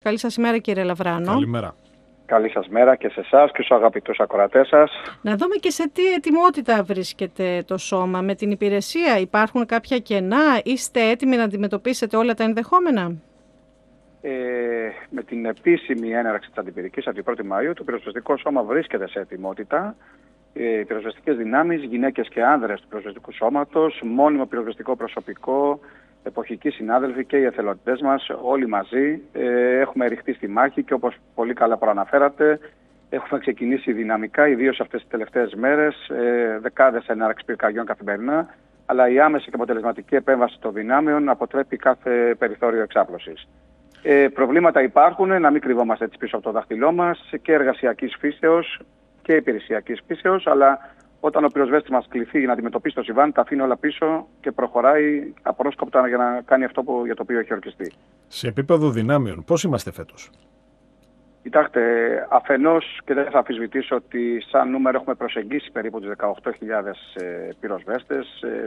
Καλή σας ημέρα, κύριε Λαβράνο. Καλημέρα. Καλή σας μέρα και σε εσάς και στους αγαπητούς ακροατές σας. Να δούμε και σε τι ετοιμότητα βρίσκεται το σώμα. Με την υπηρεσία υπάρχουν κάποια κενά, είστε έτοιμοι να αντιμετωπίσετε όλα τα ενδεχόμενα? Με την επίσημη έναρξη της αντιπυρικής από την 1η Μαΐου, το πυροσβεστικό σώμα βρίσκεται σε ετοιμότητα. Οι πυροσβεστικές δυνάμεις, γυναίκες και άνδρες του πυροσβεστικού σώματος, μόνιμο πυροσβεστικό προσωπικό, εποχικοί συνάδελφοι και οι εθελοντές μας, όλοι μαζί έχουμε ρηχτεί στη μάχη και όπως πολύ καλά προαναφέρατε, έχουμε ξεκινήσει δυναμικά, ιδίως αυτές τις τελευταίες μέρες, δεκάδες ενάρξεις πυρκαγιών καθημερινά, αλλά η άμεση και αποτελεσματική επέμβαση των δυνάμεων αποτρέπει κάθε περιθώριο εξάπλωσης. Προβλήματα υπάρχουν, να μην κρυβόμαστε έτσι πίσω από το δάχτυλό μας, και εργασιακής φύσεως και υπηρεσιακής φύσεως, αλλά όταν ο πυροσβέστης μας κληθεί να αντιμετωπίσει το συμβάν, τα αφήνει όλα πίσω και προχωράει απρόσκοπτα για να κάνει αυτό για το οποίο έχει ορκιστεί. Σε επίπεδο δυνάμεων, πώς είμαστε φέτος? Κοιτάξτε, αφενός και δεν θα αμφισβητήσω ότι σαν νούμερο έχουμε προσεγγίσει περίπου τους 18.000 πυροσβέστες.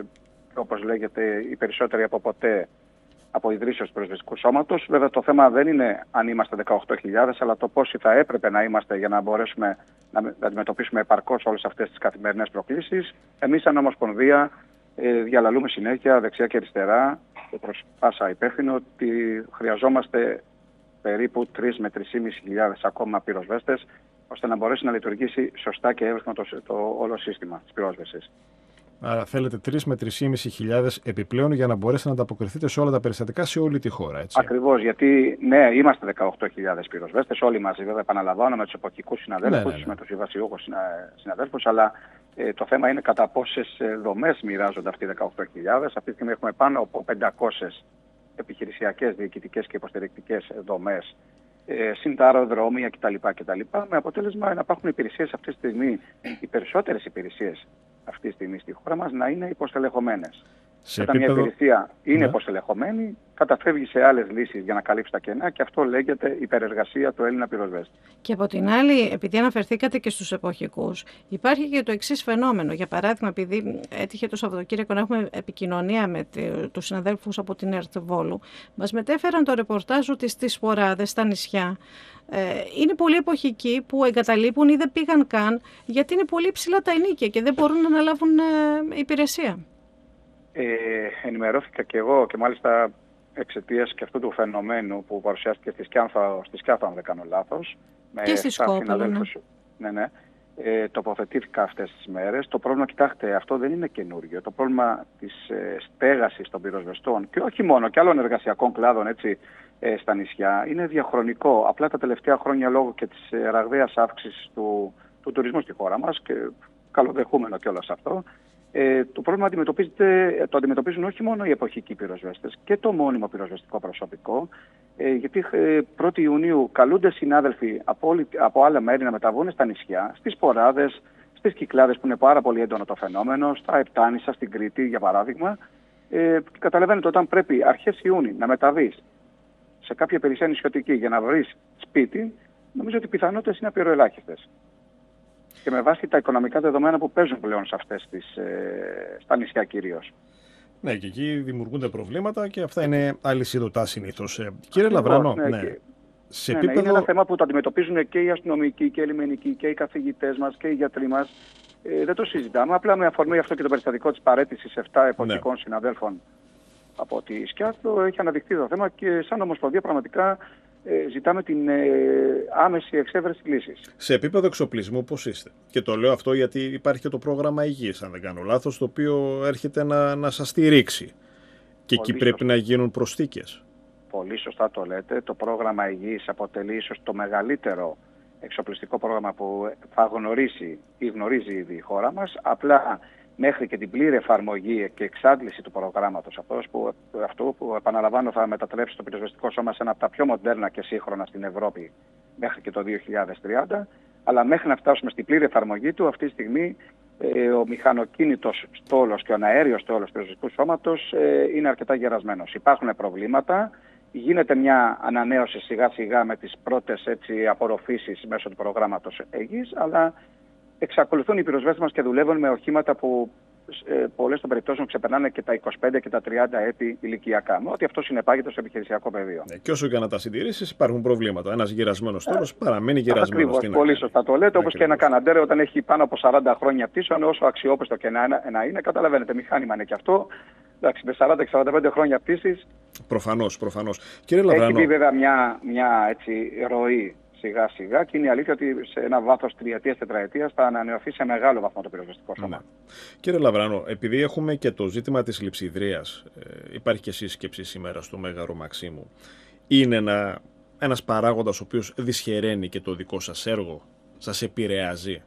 Όπως λέγεται, οι περισσότεροι από ποτέ από ιδρύσεως του πυροσβεστικού σώματος. Βέβαια, το θέμα δεν είναι αν είμαστε 18.000, αλλά το πόσοι θα έπρεπε να είμαστε για να μπορέσουμε να αντιμετωπίσουμε επαρκώς όλες αυτές τις καθημερινές προκλήσεις. Εμείς, σαν Ομοσπονδία, διαλαλούμε συνέχεια δεξιά και αριστερά, προς πάσα υπεύθυνο, ότι χρειαζόμαστε περίπου 3 με 3.500 ακόμα πυροσβέστες, ώστε να μπορέσει να λειτουργήσει σωστά και εύρυθμα το όλο σύστημα της πυρόσβεσης. Άρα θέλετε 3 με 3.500 επιπλέον για να μπορέσετε να ανταποκριθείτε σε όλα τα περιστατικά σε όλη τη χώρα, έτσι? Ακριβώς, γιατί ναι, είμαστε 18.000 πυροσβέστες, όλοι μαζί βέβαια, επαναλαμβάνω, με τους εποχικούς συναδέλφους, με τους συμβασιούχους συναδέλφους, αλλά το θέμα είναι κατά πόσες δομές μοιράζονται αυτοί οι 18.000. Αυτή τη στιγμή έχουμε πάνω από 500 επιχειρησιακές, διοικητικές και υποστηρικτικές δομές, συν τα αεροδρόμια κτλ. Με αποτέλεσμα να υπάρχουν υπηρεσίες αυτή τη στιγμή, οι περισσότερες υπηρεσίες αυτή τη στιγμή στη χώρα μας να είναι υποστελεχωμένες. Όταν μια υπηρεσία είναι υποστελεχωμένη, καταφεύγει σε άλλες λύσεις για να καλύψει τα κενά και αυτό λέγεται υπερεργασία του Έλληνα πυροσβέστη. Και από την άλλη, επειδή αναφερθήκατε και στους εποχικούς, υπάρχει και το εξής φαινόμενο. Για παράδειγμα, επειδή έτυχε το Σαββατοκύριακο να έχουμε επικοινωνία με τους συναδέλφους από την ΕΡΤ Βόλου, μας μετέφεραν το ρεπορτάζ ότι στις φοράδες, στα νησιά, είναι πολλοί εποχικοί που εγκαταλείπουν ή δεν πήγαν καν, γιατί είναι πολύ ψηλά τα ενοίκια και δεν μπορούν να αναλάβουν υπηρεσία. Ενημερώθηκα και εγώ και μάλιστα εξαιτίας και αυτού του φαινομένου που παρουσιάστηκε στη Σκιάθο, αν δεν κάνω λάθος. Και στη Σκόπελο, ναι. Τοποθετήθηκα αυτές τις μέρες. Το πρόβλημα, κοιτάξτε, αυτό δεν είναι καινούριο. Το πρόβλημα της στέγασης των πυροσβεστών και όχι μόνο, και άλλων εργασιακών κλάδων έτσι, στα νησιά είναι διαχρονικό. Απλά τα τελευταία χρόνια, λόγω και της ραγδαίας αύξησης του τουρισμού στη χώρα μας, και καλοδεχούμενο κιόλας αυτό, το πρόβλημα το αντιμετωπίζουν όχι μόνο οι εποχικοί πυροσβέστες και το μόνιμο πυροσβεστικό προσωπικό, γιατί 1η Ιουνίου καλούνται συνάδελφοι από άλλα μέρη να μεταβούν στα νησιά, στις Ποράδες, στις Κυκλάδες που είναι πάρα πολύ έντονο το φαινόμενο, στα Επτάνησα, στην Κρήτη για παράδειγμα. Καταλαβαίνετε, όταν πρέπει αρχές Ιούνιου να μεταβείς σε κάποια υπηρεσία νησιωτική για να βρεις σπίτι, νομίζω ότι οι πιθανότητες είναι απειροελάχιστες. Και με βάση τα οικονομικά δεδομένα που παίζουν πλέον σε αυτές στα νησιά κυρίως. Ναι, και εκεί δημιουργούνται προβλήματα και αυτά είναι αλυσίδωτά συνήθως. Κύριε Λαβράνο, είναι ένα θέμα που το αντιμετωπίζουν και οι αστυνομικοί και οι λιμενικοί και οι καθηγητές μας και οι γιατροί μας. Δεν το συζητάμε. Απλά με αφορμή αυτό και το περιστατικό της παραίτησης 7 εποχικών συναδέλφων από τη Σκιάθο έχει αναδειχθεί το θέμα και σαν Ομοσπονδία πραγματικά ζητάμε την άμεση εξέβρεση λύσης. Σε επίπεδο εξοπλισμού πώς είστε? Και το λέω αυτό γιατί υπάρχει και το πρόγραμμα υγείας, αν δεν κάνω λάθος, το οποίο έρχεται να σας στηρίξει. Και εκεί πρέπει να γίνουν προσθήκες. Πολύ σωστά το λέτε. Το πρόγραμμα υγείας αποτελεί ίσως το μεγαλύτερο εξοπλιστικό πρόγραμμα που θα γνωρίσει ή γνωρίζει ήδη η χώρα μας. Απλά μέχρι και την πλήρη εφαρμογή και εξάντληση του προγράμματος αυτού που επαναλαμβάνω θα μετατρέψει το πυροσβεστικό σώμα σε ένα από τα πιο μοντέρνα και σύγχρονα στην Ευρώπη μέχρι και το 2030, αλλά μέχρι να φτάσουμε στην πλήρη εφαρμογή του αυτή τη στιγμή ο μηχανοκίνητος στόλος και ο αέριος στόλος του πυροσβεστικού σώματος είναι αρκετά γερασμένος. Υπάρχουν προβλήματα, γίνεται μια ανανέωση σιγά σιγά με τις πρώτες απορροφήσεις μέσω του προγράμματος ΕΓΙΣ, αλλά εξακολουθούν οι πυροσβέστες μας και δουλεύουν με οχήματα που πολλές των περιπτώσεων ξεπερνάνε και τα 25 και τα 30 έτη ηλικιακά. Με ό,τι αυτό συνεπάγεται στο επιχειρησιακό πεδίο. Και όσο και να τα συντηρήσεις, υπάρχουν προβλήματα. Ένας γερασμένος τόρος παραμένει γερασμένος. Ακριβώς, πολύ σωστά το λέτε. Όπως και ένα καναντέρ, όταν έχει πάνω από 40 χρόνια πίσω, όσο αξιόπιστο και να είναι, καταλαβαίνετε, μηχάνημα είναι και αυτό. Εντάξει, με 40-45 χρόνια πτήσης. Προφανώς. Κύριε Λαβράνο. Έχει μπει βέβαια μια έτσι, ροή σιγά-σιγά και είναι η αλήθεια ότι σε ένα βάθος 3-4 θα ανανεωθεί σε μεγάλο βαθμό το πυροσβεστικό σώμα. Ναι. Κύριε Λαβράνο, επειδή έχουμε και το ζήτημα της λειψιδρίας, υπάρχει και σύσκεψη σήμερα στο Μέγαρο Μαξίμου. Είναι ένας παράγοντας ο οποίος δυσχεραίνει και το δικό σας έργο, σας επηρεάζει?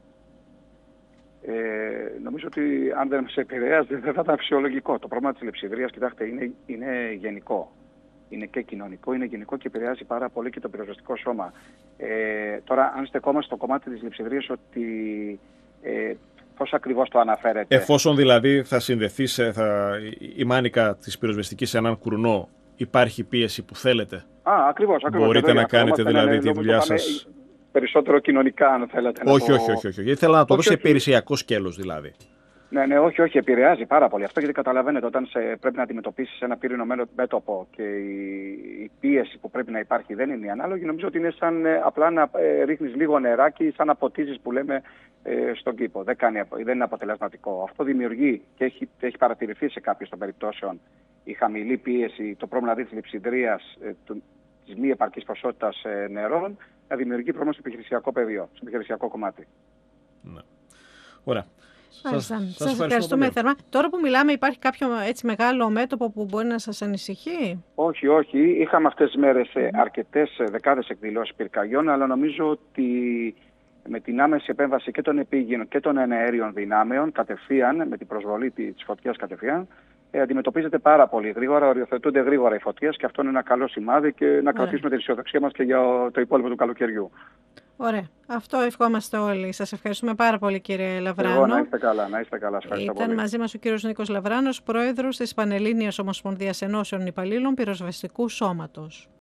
Νομίζω ότι αν δεν σε επηρεάζει δεν θα ήταν φυσιολογικό. Το πρόβλημα της λειψιδρίας, κοιτάξτε, είναι γενικό. Είναι και κοινωνικό, είναι γενικό και επηρεάζει πάρα πολύ και το πυροσβεστικό σώμα. Τώρα, αν στεκόμαστε στο κομμάτι της λειψιδρίας, ότι πώς ακριβώς το αναφέρετε? Εφόσον δηλαδή θα συνδεθεί η μάνικα της πυροσβεστικής σε έναν κουρνό, υπάρχει πίεση που θέλετε? Ακριβώς. Μπορείτε να κάνετε δηλαδή τη δουλειά σας περισσότερο κοινωνικά, αν θέλετε? Όχι. Ήθελα να το δω σε υπηρεσιακό σκέλος δηλαδή. Ναι, όχι, επηρεάζει πάρα πολύ αυτό, γιατί καταλαβαίνετε, όταν πρέπει να αντιμετωπίσεις ένα πύρινο μέτωπο και η πίεση που πρέπει να υπάρχει δεν είναι η ανάλογη, νομίζω ότι είναι σαν απλά να ρίχνεις λίγο νεράκι, σαν να ποτίζεις που λέμε στον κήπο. Δεν είναι αποτελεσματικό. Αυτό δημιουργεί και έχει παρατηρηθεί σε κάποιες των περιπτώσεων η χαμηλή πίεση, το πρόβλημα της λειψιδρίας, της μη επαρκής ποσότητας νερών, να δημιουργεί πρόβλημα στο επιχειρησιακό πεδίο, στο επιχειρησιακό κομμάτι. Ναι. Ωραία. Σας ευχαριστούμε θερμά. Τώρα που μιλάμε, υπάρχει κάποιο έτσι μεγάλο μέτωπο που μπορεί να σας ανησυχεί? Όχι. Είχαμε αυτές τις μέρες αρκετές δεκάδες εκδηλώσεις πυρκαγιών, αλλά νομίζω ότι με την άμεση επέμβαση και των επίγειων και των εναέριων δυνάμεων, κατευθείαν, με την προσβολή της φωτιάς κατευθείαν, αντιμετωπίζεται πάρα πολύ γρήγορα, οριοθετούνται γρήγορα οι φωτιές και αυτό είναι ένα καλό σημάδι και να κρατήσουμε την αισιοδοξία μας και για το υπόλοιπο του καλοκαιριού. Ωραία. Αυτό ευχόμαστε όλοι. Σας ευχαριστούμε πάρα πολύ, κύριε Λαβράνο. Εγώ, να είστε καλά. Ήταν μαζί μας ο κύριος Νίκος Λαβράνος, πρόεδρος της Πανελλήνιας Ομοσπονδίας Ενώσεων Υπαλλήλων Πυροσβεστικού Σώματος.